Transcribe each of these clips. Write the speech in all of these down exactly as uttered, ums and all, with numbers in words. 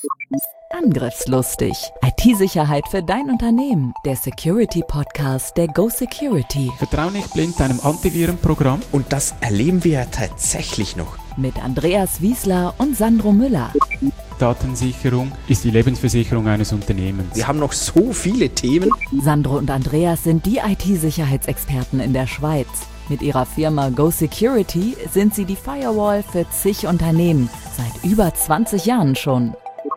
Angriffslustig. I T-Sicherheit für dein Unternehmen. Der Security-Podcast der Go Security. Vertrau nicht blind deinem Antivirenprogramm. Und das erleben wir ja tatsächlich noch. Mit Andreas Wiesler und Sandro Müller. Datensicherung ist die Lebensversicherung eines Unternehmens. Wir haben noch so viele Themen. Sandro und Andreas sind die I T-Sicherheitsexperten in der Schweiz. Mit ihrer Firma Go Security sind sie die Firewall für zig Unternehmen. Seit über zwanzig Jahren schon.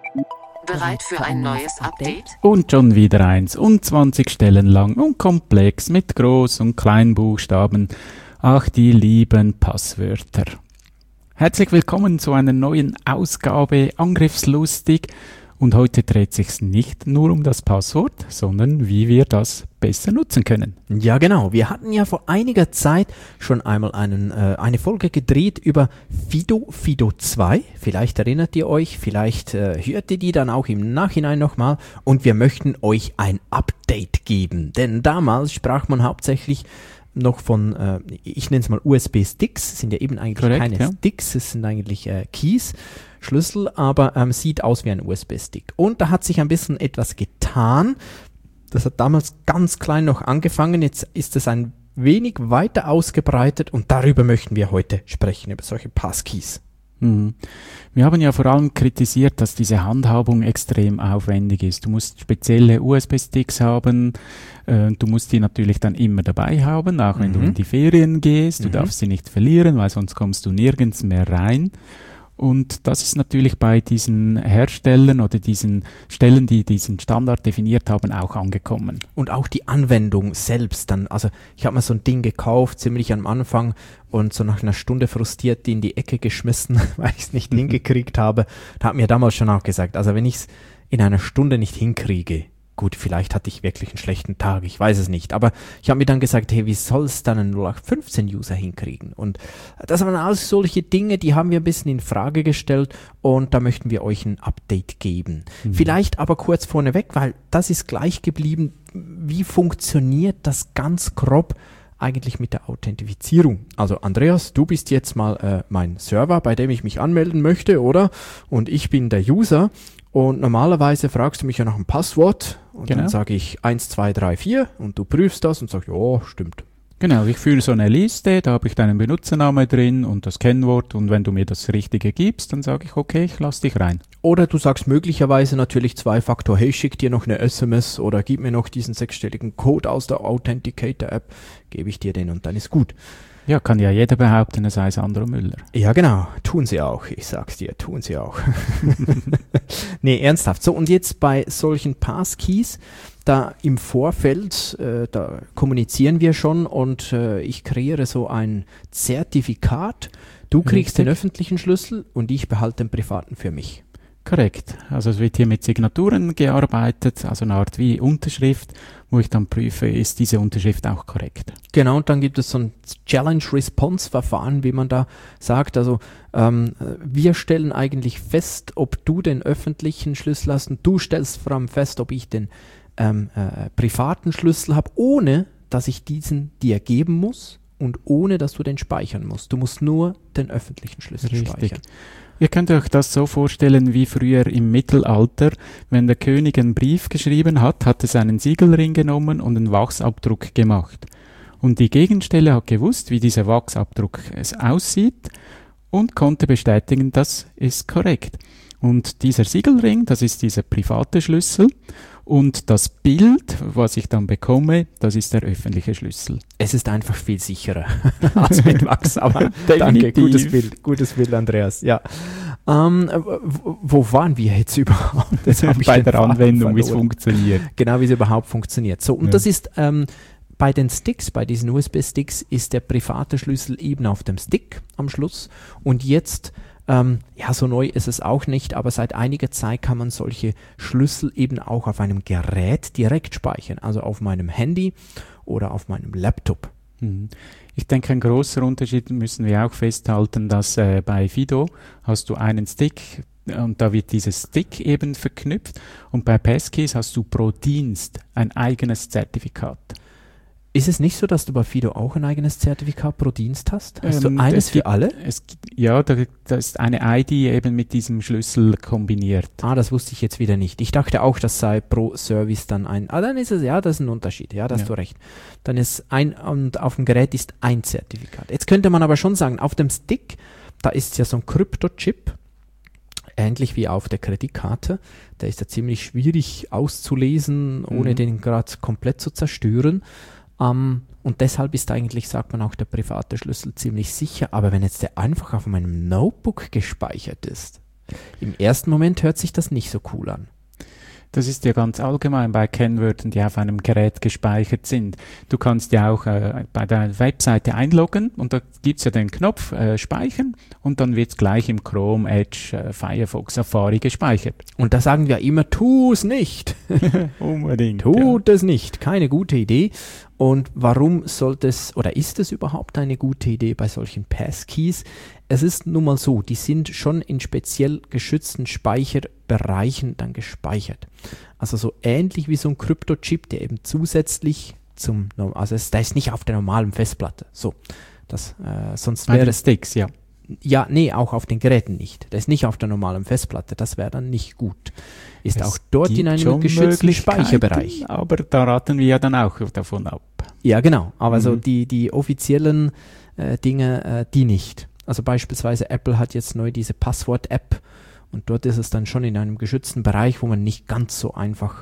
Bereit für ein neues Update? Und schon wieder eins und zwanzig Stellen lang und komplex mit Groß- und Kleinbuchstaben. Ach, die lieben Passwörter. Herzlich willkommen zu einer neuen Ausgabe Angriffslustig. Und heute dreht sich nicht nur um das Passwort, sondern wie wir das besser nutzen können. Ja, genau. Wir hatten ja vor einiger Zeit schon einmal einen, äh, eine Folge gedreht über Fido, Fido zwei. Vielleicht erinnert ihr euch, vielleicht äh, hört ihr die dann auch im Nachhinein nochmal. Und wir möchten euch ein Update geben. Denn damals sprach man hauptsächlich noch von, äh, ich nenne es mal U S B-Sticks, sind ja eben eigentlich Korrekt, keine ja. Sticks, es sind eigentlich äh, Keys, Schlüssel, aber ähm, sieht aus wie ein U S B-Stick. Und da hat sich ein bisschen etwas getan. Das hat damals ganz klein noch angefangen, jetzt ist es ein wenig weiter ausgebreitet und darüber möchten wir heute sprechen, über solche Passkeys. Mhm. Wir haben ja vor allem kritisiert, dass diese Handhabung extrem aufwendig ist. Du musst spezielle U S B-Sticks haben, äh, du musst die natürlich dann immer dabei haben, auch wenn Mhm. du in die Ferien gehst. Du Mhm. darfst sie nicht verlieren, weil sonst kommst du nirgends mehr rein. Und das ist natürlich bei diesen Herstellern oder diesen Stellen, die diesen Standard definiert haben, auch angekommen. Und auch die Anwendung selbst dann, also ich habe mir so ein Ding gekauft, ziemlich am Anfang und so nach einer Stunde frustriert die in die Ecke geschmissen, weil ich es nicht hingekriegt habe. Da hat mir damals schon auch gesagt, also wenn ich es in einer Stunde nicht hinkriege, gut, vielleicht hatte ich wirklich einen schlechten Tag, ich weiß es nicht. Aber ich habe mir dann gesagt, hey, wie soll es dann ein null acht fünfzehn User hinkriegen? Und das waren alles solche Dinge, die haben wir ein bisschen in Frage gestellt und da möchten wir euch ein Update geben. Mhm. Vielleicht aber kurz vorneweg, weil das ist gleich geblieben. Wie funktioniert das ganz grob eigentlich mit der Authentifizierung? Also Andreas, du bist jetzt mal äh, mein Server, bei dem ich mich anmelden möchte, oder? Und ich bin der User. Und normalerweise fragst du mich ja nach einem Passwort und Genau. dann sage ich eins, zwei, drei, vier und du prüfst das und sagst, ja, stimmt. Genau, ich führe so eine Liste, da habe ich deinen Benutzernamen drin und das Kennwort und wenn du mir das Richtige gibst, dann sage ich, okay, ich lasse dich rein. Oder du sagst möglicherweise natürlich Zwei-Faktor, hey, schick dir noch eine S M S oder gib mir noch diesen sechsstelligen Code aus der Authenticator-App, gebe ich dir den und dann ist gut. Ja, kann ja jeder behaupten, er sei Sandro Müller. Ja, genau. Tun sie auch. Ich sag's dir, tun sie auch. Nee, ernsthaft. So, und jetzt bei solchen Passkeys, da im Vorfeld, äh, da kommunizieren wir schon und äh, ich kreiere so ein Zertifikat. Du kriegst Richtig. den öffentlichen Schlüssel und ich behalte den privaten für mich. Korrekt. Also es wird hier mit Signaturen gearbeitet, also eine Art wie Unterschrift, wo ich dann prüfe, ist diese Unterschrift auch korrekt. Genau, und dann gibt es so ein Challenge-Response-Verfahren, wie man da sagt. Also ähm, wir stellen eigentlich fest, ob du den öffentlichen Schlüssel hast und du stellst vor allem fest, ob ich den ähm, äh, privaten Schlüssel habe, ohne dass ich diesen dir geben muss und ohne dass du den speichern musst. Du musst nur den öffentlichen Schlüssel Richtig. speichern. Ihr könnt euch das so vorstellen wie früher im Mittelalter, wenn der König einen Brief geschrieben hat, hat er seinen Siegelring genommen und einen Wachsabdruck gemacht. Und die Gegenstelle hat gewusst, wie dieser Wachsabdruck es aussieht und konnte bestätigen, das ist korrekt. Und dieser Siegelring, das ist dieser private Schlüssel und das Bild, was ich dann bekomme, das ist der öffentliche Schlüssel. Es ist einfach viel sicherer als mit Wachs, aber danke, Definitiv. gutes Bild, gutes Bild, Andreas. Ja. Ähm, wo, wo waren wir jetzt überhaupt? Das hab ich Bei den der Faden Anwendung, wie es verloren. funktioniert. Genau, wie es überhaupt funktioniert. So, und Ja. das ist ähm, bei den Sticks, bei diesen U S B-Sticks ist der private Schlüssel eben auf dem Stick am Schluss und jetzt Ähm, ja, so neu ist es auch nicht, aber seit einiger Zeit kann man solche Schlüssel eben auch auf einem Gerät direkt speichern, also auf meinem Handy oder auf meinem Laptop. Mhm. Ich denke, ein großer Unterschied müssen wir auch festhalten, dass äh, bei Fido hast du einen Stick und da wird dieses Stick eben verknüpft und bei Passkeys hast du pro Dienst ein eigenes Zertifikat. Ist es nicht so, dass du bei Fido auch ein eigenes Zertifikat pro Dienst hast? Hast Ähm, du eines es für gibt- alle? Es, gibt- ja, da, da ist eine I D eben mit diesem Schlüssel kombiniert. Ah, das wusste ich jetzt wieder nicht. Ich dachte auch, das sei pro Service dann ein. Ah, dann ist es, ja, das ist ein Unterschied. Ja, da hast Ja. du recht. Dann ist ein, und auf dem Gerät ist ein Zertifikat. Jetzt könnte man aber schon sagen, auf dem Stick, da ist ja so ein Kryptochip, ähnlich wie auf der Kreditkarte. Der ist ja ziemlich schwierig auszulesen, ohne Mhm. den gerade komplett zu zerstören. Ähm, und deshalb ist eigentlich, sagt man auch, der private Schlüssel ziemlich sicher. Aber wenn jetzt der einfach auf meinem Notebook gespeichert ist, im ersten Moment hört sich das nicht so cool an. Das ist ja ganz allgemein bei Kennwörtern, die auf einem Gerät gespeichert sind. Du kannst ja auch äh, bei der Webseite einloggen und da gibt's ja den Knopf äh, Speichern und dann wird's gleich im Chrome, Edge, äh, Firefox, Safari gespeichert. Und da sagen wir immer, tu es nicht. Unbedingt. Tut es nicht. Keine gute Idee. Und warum sollte es, oder ist es überhaupt eine gute Idee bei solchen Passkeys? Es ist nun mal so, die sind schon in speziell geschützten Speicherbereichen dann gespeichert. Also so ähnlich wie so ein Kryptochip, der eben zusätzlich zum, also es, der ist nicht auf der normalen Festplatte. So, das, äh, sonst Bei wäre den es, Sticks, ja. ja, nee, auch auf den Geräten nicht. Der ist nicht auf der normalen Festplatte, das wäre dann nicht gut. Ist Es auch dort in gibt einem schon geschützten Möglichkeiten, Speicherbereich. Aber da raten wir ja dann auch davon ab. Ja, genau. Aber so Mhm. die, die offiziellen äh, Dinge, äh, die nicht. Also beispielsweise Apple hat jetzt neu diese Passwort-App und dort ist es dann schon in einem geschützten Bereich, wo man nicht ganz so einfach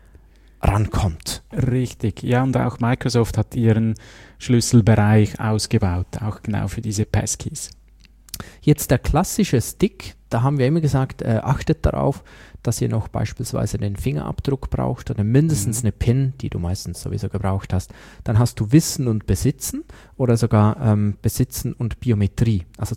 rankommt. Richtig, ja, und auch Microsoft hat ihren Schlüsselbereich ausgebaut, auch genau für diese Passkeys. Jetzt der klassische Stick, da haben wir immer gesagt, äh, achtet darauf, dass ihr noch beispielsweise den Fingerabdruck braucht oder mindestens Mhm. eine PIN, die du meistens sowieso gebraucht hast. Dann hast du Wissen und Besitzen oder sogar ähm, Besitzen und Biometrie, also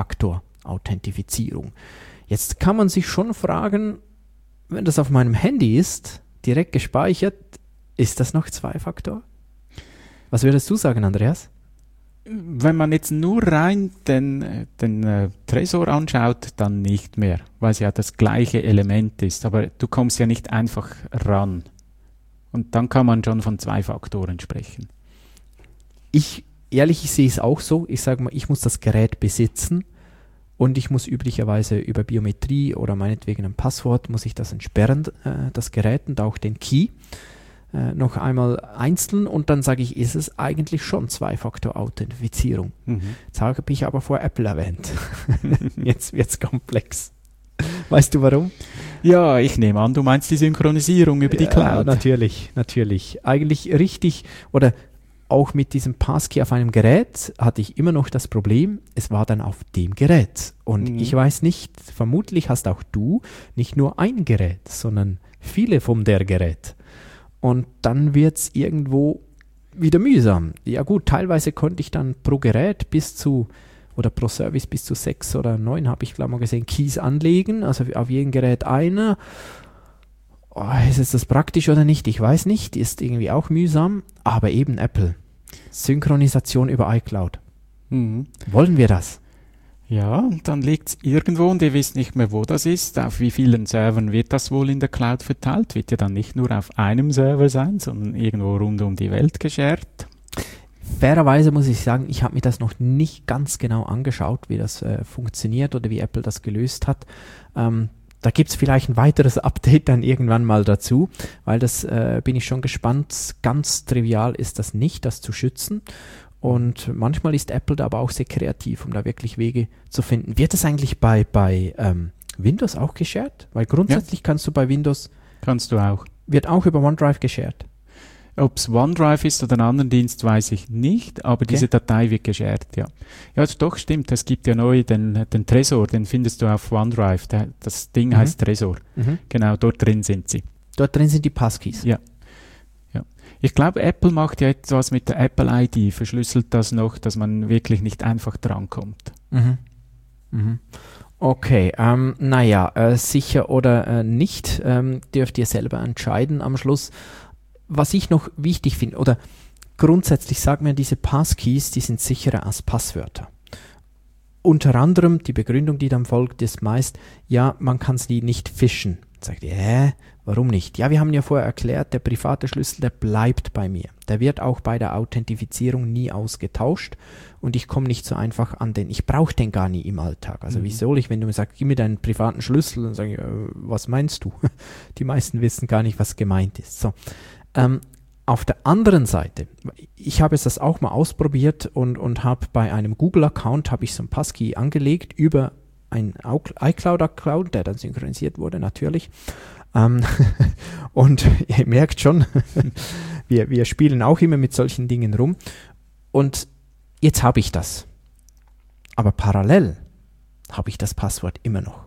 Zwei-Faktor-Authentifizierung. Jetzt kann man sich schon fragen, wenn das auf meinem Handy ist, direkt gespeichert, ist das noch Zwei-Faktor? Was würdest du sagen, Andreas? Wenn man jetzt nur rein den, äh, den äh, Tresor anschaut, dann nicht mehr, weil es ja das gleiche Element ist. Aber du kommst ja nicht einfach ran. Und dann kann man schon von zwei Faktoren sprechen. Ich, ehrlich, ich sehe es auch so. Ich sage mal, ich muss das Gerät besitzen und ich muss üblicherweise über Biometrie oder meinetwegen ein Passwort, muss ich das entsperren, äh, das Gerät und auch den Key. Äh, noch einmal einzeln und dann sage ich, ist es eigentlich schon Zwei-Faktor-Authentifizierung. Mhm. Jetzt habe ich aber vor Apple erwähnt. Jetzt wird es komplex. Weißt du warum? Ja, ich nehme an, du meinst die Synchronisierung über die Ja, Cloud. natürlich, natürlich. Eigentlich richtig, oder auch mit diesem Passkey auf einem Gerät hatte ich immer noch das Problem, es war dann auf dem Gerät. Und Mhm. ich weiß nicht, vermutlich hast auch du nicht nur ein Gerät, sondern viele von der Gerät. Und dann wird es irgendwo wieder mühsam. Ja gut, teilweise konnte ich dann pro Gerät bis zu, oder pro Service bis zu sechs oder neun, habe ich glaube mal gesehen, Keys anlegen, also auf jedem Gerät einer. Oh, ist es das praktisch oder nicht? Ich weiß nicht, ist irgendwie auch mühsam, aber eben Apple. Synchronisation über iCloud. Mhm. Wollen wir das? Ja, und dann liegt es irgendwo und ihr wisst nicht mehr, wo das ist. Auf wie vielen Servern wird das wohl in der Cloud verteilt? Wird ja dann nicht nur auf einem Server sein, sondern irgendwo rund um die Welt geshared. Fairerweise muss ich sagen, ich habe mir das noch nicht ganz genau angeschaut, wie das äh, funktioniert oder wie Apple das gelöst hat. Ähm, da gibt es vielleicht ein weiteres Update dann irgendwann mal dazu, weil das äh, bin ich schon gespannt. Ganz trivial ist das nicht, das zu schützen. Und manchmal ist Apple da aber auch sehr kreativ, um da wirklich Wege zu finden. Wird das eigentlich bei, bei ähm, Windows auch geshared? Weil grundsätzlich ja. kannst du bei Windows... Kannst du auch. Wird auch über OneDrive geshared? Ob es OneDrive ist oder ein anderen Dienst, weiß ich nicht, aber okay. diese Datei wird geshared, ja. Ja, also doch, stimmt, es gibt ja neu den, den Tresor, den findest du auf OneDrive. Der, das Ding mhm. heißt Tresor. Mhm. Genau, dort drin sind sie. Dort drin sind die Passkeys? Ja. ja. Ich glaube, Apple macht ja etwas mit der Apple I D, verschlüsselt das noch, dass man wirklich nicht einfach drankommt. Mhm. Mhm. Okay, ähm, naja, äh, sicher oder äh, nicht, ähm, dürft ihr selber entscheiden am Schluss. Was ich noch wichtig finde, oder grundsätzlich sagt mir, diese Passkeys, die sind sicherer als Passwörter. Unter anderem, die Begründung, die dann folgt, ist meist, ja, man kann sie nicht fischen. Sagt ihr, hä, warum nicht? Ja, wir haben ja vorher erklärt, der private Schlüssel, der bleibt bei mir. Der wird auch bei der Authentifizierung nie ausgetauscht und ich komme nicht so einfach an den, ich brauche den gar nie im Alltag. Also mhm. wie soll ich, wenn du mir sagst, gib mir deinen privaten Schlüssel, dann sage ich, äh, was meinst du? Die meisten wissen gar nicht, was gemeint ist. So, ähm, auf der anderen Seite, ich habe es das auch mal ausprobiert und, und habe bei einem Google-Account, habe ich so ein Passkey angelegt über ein iCloud-Account, der dann synchronisiert wurde natürlich. Ähm, und ihr merkt schon, wir, wir spielen auch immer mit solchen Dingen rum. Und jetzt habe ich das. Aber parallel habe ich das Passwort immer noch.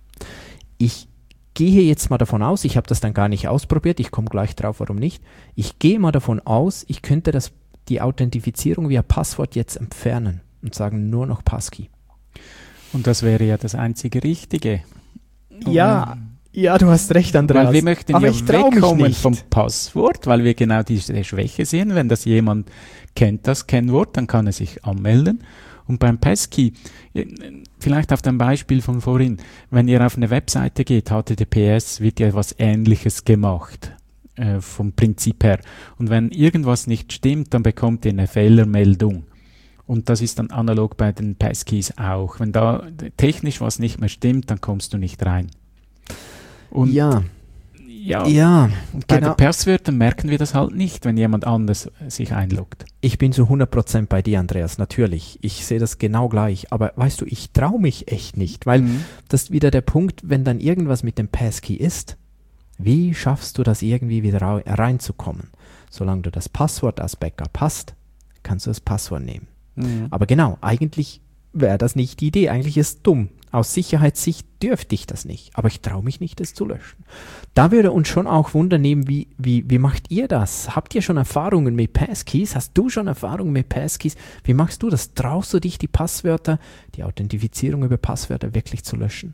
Ich gehe jetzt mal davon aus, ich habe das dann gar nicht ausprobiert, ich komme gleich drauf, warum nicht. Ich gehe mal davon aus, ich könnte das, die Authentifizierung via Passwort jetzt entfernen und sagen nur noch Passkey. Und das wäre ja das einzige Richtige. Ja, ja, du hast recht, Andreas. Weil wir möchten aber ja ich trau mich wegkommen nicht. vom Passwort, weil wir genau diese Schwäche sehen. Wenn das jemand kennt, das Kennwort, dann kann er sich anmelden. Und beim Passkey, vielleicht auf dem Beispiel von vorhin, wenn ihr auf eine Webseite geht, H T T P S, wird ja etwas Ähnliches gemacht, äh, vom Prinzip her. Und wenn irgendwas nicht stimmt, dann bekommt ihr eine Fehlermeldung. Und das ist dann analog bei den Passkeys auch. Wenn da technisch was nicht mehr stimmt, dann kommst du nicht rein. Und ja, ja, ja und bei genau. den Passwörtern merken wir das halt nicht, wenn jemand anders sich einloggt. Ich bin zu hundert Prozent bei dir, Andreas, natürlich. Ich sehe das genau gleich. Aber weißt du, ich traue mich echt nicht, weil Mhm. das ist wieder der Punkt, wenn dann irgendwas mit dem Passkey ist, wie schaffst du das irgendwie wieder rau- reinzukommen? Solange du das Passwort als Backup hast, kannst du das Passwort nehmen. Mhm. Aber genau, eigentlich wäre das nicht die Idee. Eigentlich ist es dumm. Aus Sicherheitssicht dürfte ich das nicht. Aber ich traue mich nicht, das zu löschen. Da würde uns schon auch Wunder nehmen, wie, wie, wie macht ihr das? Habt ihr schon Erfahrungen mit Passkeys? Hast du schon Erfahrungen mit Passkeys? Wie machst du das? Traust du dich, die Passwörter, die Authentifizierung über Passwörter wirklich zu löschen?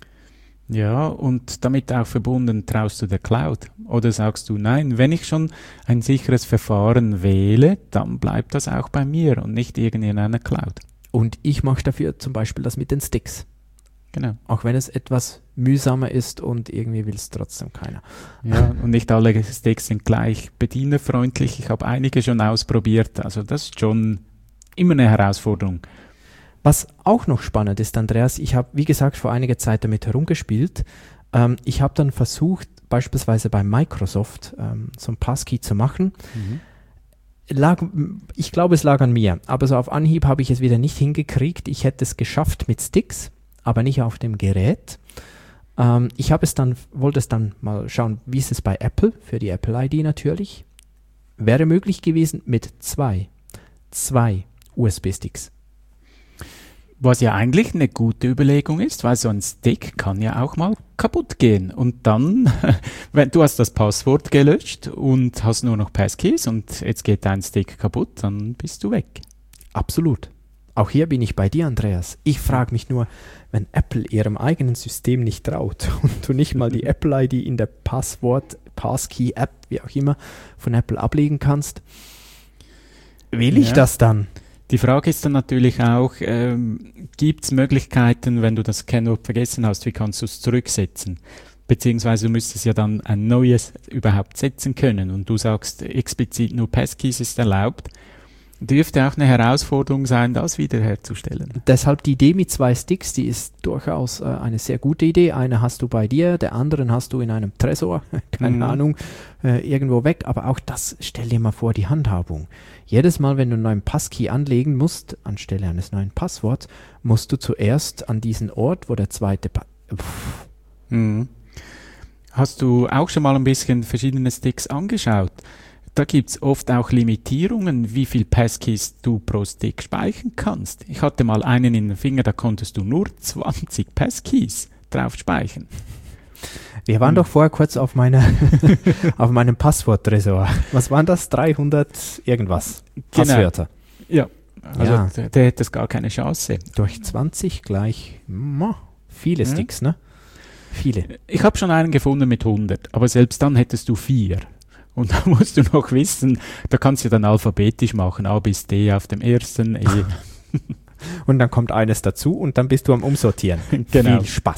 Ja, und damit auch verbunden, traust du der Cloud? Oder sagst du, nein, wenn ich schon ein sicheres Verfahren wähle, dann bleibt das auch bei mir und nicht irgendwie in einer Cloud. Und ich mache dafür zum Beispiel das mit den Sticks. Genau. Auch wenn es etwas mühsamer ist und irgendwie will es trotzdem keiner. Ja, und nicht alle Sticks sind gleich bedienerfreundlich. Ich habe einige schon ausprobiert. Also das ist schon immer eine Herausforderung. Was auch noch spannend ist, Andreas, ich habe, wie gesagt, vor einiger Zeit damit herumgespielt. Ähm, ich habe dann versucht, beispielsweise bei Microsoft ähm, so ein Passkey zu machen. Mhm. Lag, ich glaube, es lag an mir, aber so auf Anhieb habe ich es wieder nicht hingekriegt. Ich hätte es geschafft mit Sticks, aber nicht auf dem Gerät. Ähm, ich habe es dann, wollte es dann mal schauen, wie ist es bei Apple, für die Apple I D natürlich. Wäre möglich gewesen mit zwei, zwei U S B-Sticks. Was ja eigentlich eine gute Überlegung ist, weil so ein Stick kann ja auch mal kaputt gehen. Und dann, wenn du hast das Passwort gelöscht und hast nur noch Passkeys und jetzt geht dein Stick kaputt, dann bist du weg. Absolut. Auch hier bin ich bei dir, Andreas. Ich frage mich nur, wenn Apple ihrem eigenen System nicht traut und du nicht mal die Apple I D in der Passwort, Passkey-App, wie auch immer, von Apple ablegen kannst, will ich Ja. das dann? Die Frage ist dann natürlich auch, ähm, gibt es Möglichkeiten, wenn du das Kennwort vergessen hast, wie kannst du es zurücksetzen? Beziehungsweise du müsstest ja dann ein neues überhaupt setzen können und du sagst explizit nur Passkeys ist erlaubt. Dürfte auch eine Herausforderung sein, das wiederherzustellen. Deshalb die Idee mit zwei Sticks, die ist durchaus äh, eine sehr gute Idee. Eine hast du bei dir, der anderen hast du in einem Tresor, keine Mhm. Ahnung, äh, irgendwo weg. Aber auch das, stell dir mal vor, die Handhabung. Jedes Mal, wenn du einen neuen Passkey anlegen musst, anstelle eines neuen Passworts, musst du zuerst an diesen Ort, wo der zweite... Pa- Pff, Mhm. Hast du auch schon mal ein bisschen verschiedene Sticks angeschaut? Da gibt es oft auch Limitierungen, wie viel Passkeys du pro Stick speichern kannst. Ich hatte mal einen in den Finger, da konntest du nur zwanzig Passkeys drauf speichern. Wir waren Hm. doch vorher kurz auf, meine auf meinem Passwort-Tresor. Was waren das? dreihundert irgendwas Passwörter. Ja, also Ja. Der, der hätte es gar keine Chance. Durch zwanzig gleich mo, viele Ja. Sticks, ne? Viele. Ich habe schon einen gefunden mit hundert, aber selbst dann hättest du vier. Und da musst du noch wissen, da kannst du dann alphabetisch machen, A bis D auf dem ersten, E. Und dann kommt eines dazu und dann bist du am Umsortieren. Genau. Viel Spaß.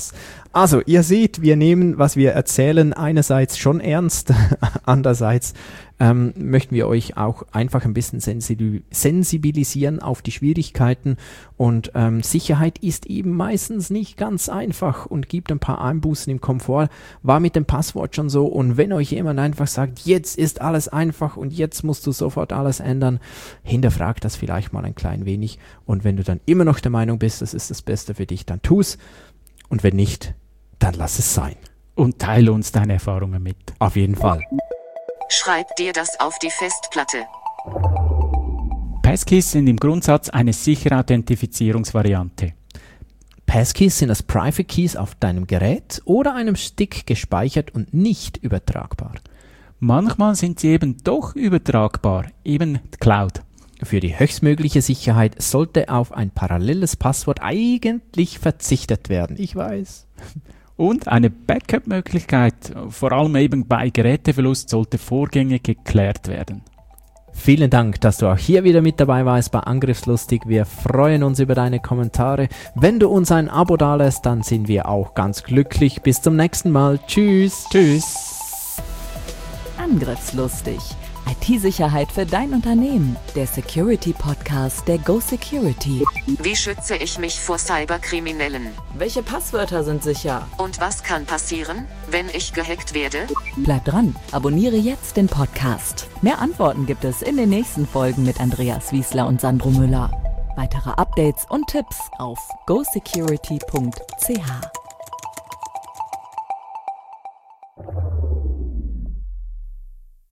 Also, ihr seht, wir nehmen, was wir erzählen, einerseits schon ernst, andererseits ähm, möchten wir euch auch einfach ein bisschen sensi- sensibilisieren auf die Schwierigkeiten und ähm, Sicherheit ist eben meistens nicht ganz einfach und gibt ein paar Einbußen im Komfort. War mit dem Passwort schon so und wenn euch jemand einfach sagt, jetzt ist alles einfach und jetzt musst du sofort alles ändern, hinterfragt das vielleicht mal ein klein wenig und wenn du dann immer noch der Meinung bist, das ist das Beste für dich, dann tu's und wenn nicht, dann lass es sein. Und teile uns deine Erfahrungen mit. Auf jeden Fall. Schreib dir das auf die Festplatte. Passkeys sind im Grundsatz eine sichere Authentifizierungsvariante. Passkeys sind als Private Keys auf deinem Gerät oder einem Stick gespeichert und nicht übertragbar. Manchmal sind sie eben doch übertragbar, eben Cloud. Für die höchstmögliche Sicherheit sollte auf ein paralleles Passwort eigentlich verzichtet werden. Ich weiß. Und eine Backup-Möglichkeit, vor allem eben bei Geräteverlust, sollte vorgängig geklärt werden. Vielen Dank, dass du auch hier wieder mit dabei warst bei Angriffslustig. Wir freuen uns über deine Kommentare. Wenn du uns ein Abo dalässt, dann sind wir auch ganz glücklich. Bis zum nächsten Mal. Tschüss. Tschüss. Angriffslustig. I T-Sicherheit für dein Unternehmen. Der Security-Podcast der Go Security. Wie schütze ich mich vor Cyberkriminellen? Welche Passwörter sind sicher? Und was kann passieren, wenn ich gehackt werde? Bleib dran, abonniere jetzt den Podcast. Mehr Antworten gibt es in den nächsten Folgen mit Andreas Wiesler und Sandro Müller. Weitere Updates und Tipps auf go security punkt c h.